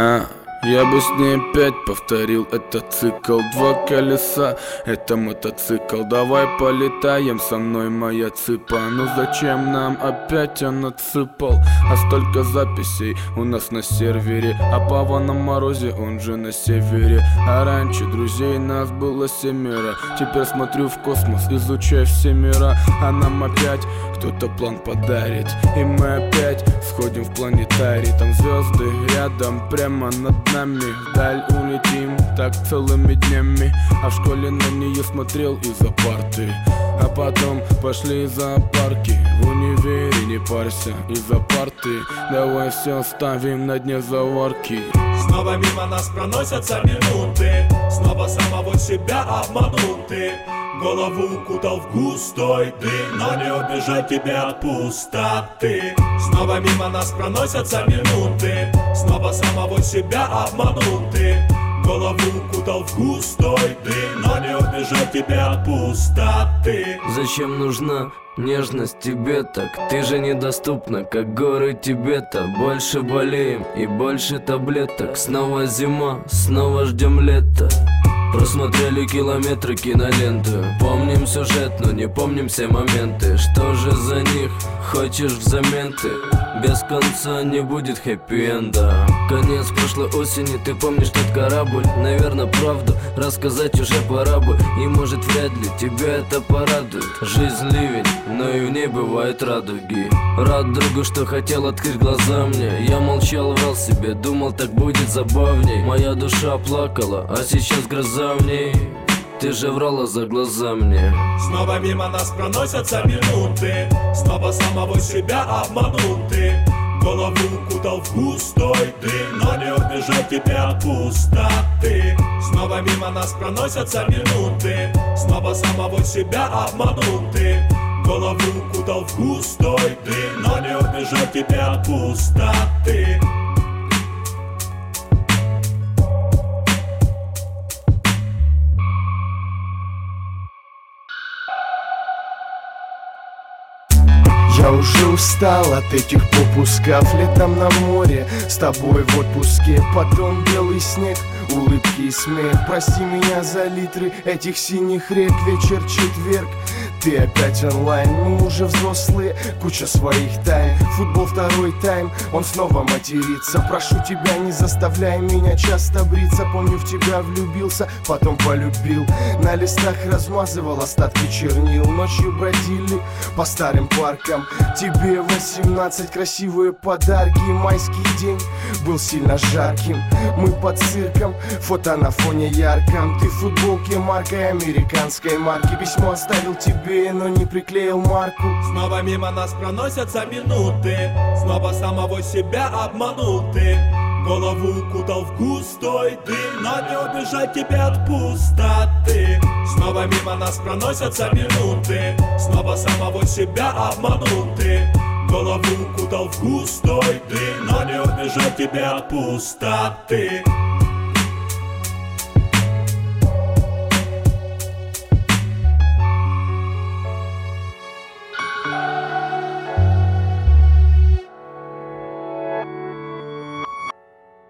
Я бы с ней опять повторил этот цикл. Два колеса, это мотоцикл. Давай полетаем со мной, моя цыпа. Ну зачем нам опять он отсыпал? А столько записей у нас на сервере. А Пава на морозе, он же на севере. А раньше друзей нас было 7. Теперь смотрю в космос, изучаю все мира. А нам опять кто-то план подарит. И мы опять сходим в планетарий. Там звезды рядом, прямо над нами. Вдаль улетим так целыми днями. А в школе на нее смотрел из-за парты. А потом пошли за парки. В универе не парься из-за парты. Давай все ставим на дне заварки. Снова мимо нас проносятся минуты. Снова самого себя обманул ты. Голову укутал в густой дым, но не убежать тебе от пустоты. Снова мимо нас проносятся минуты. Снова самого себя обманул ты. Голову укутал в густой дым, но не убежать тебе от пустоты. Зачем нужна нежность тебе так? Ты же недоступна, как горы Тибета. Больше болеем и больше таблеток. Снова зима, снова ждем лета. Просмотрели километры киноленту. Помним сюжет, но не помним все моменты. Что же за них хочешь взамен ты? Без конца не будет хэппи-энда. Конец прошлой осени, ты помнишь тот корабль? Наверное, правду рассказать уже пора бы. И может вряд ли тебя это порадует. Жизнь ливень, но и в ней бывают радуги. Рад другу, что хотел открыть глаза мне. Я молчал, врал себе, думал, так будет забавней. Моя душа плакала, а сейчас гроза в ней. Ты же врала за глаза мне. Снова мимо нас проносятся минуты. Снова самого себя обманул ты. Голову укутал в густой дым, но не убежать тебе от пустоты. Снова мимо нас проносятся минуты. Снова самого себя обманул ты. Голову укутал в густой дым, но не убежать тебе от пустоты. Я уже устал от этих попусков. Летом на море, с тобой в отпуске. Потом белый снег, улыбки и смех. Прости меня за литры этих синих рек. Вечер четверг, ты опять онлайн. Мы уже взрослые, куча своих тайн. Футбол второй тайм, он снова матерится. Прошу тебя, не заставляй меня часто бриться. Помню, в тебя влюбился, потом полюбил. На листах размазывал остатки чернил. Ночью бродили по старым паркам. Тебе 18, красивые подарки. Майский день был сильно жарким. Мы под цирком, фото на фоне ярком. Ты в футболке маркой американской марки. Письмо оставил тебе, но не приклеил марку. Снова мимо нас проносятся минуты. Снова самого себя обманул ты. Голову укутал в густой дым, но не убежать тебе от пустоты. Снова мимо нас проносятся минуты. Снова самого себя обманул ты. Голову укутал в густой дым, но не убежать тебе от пустоты.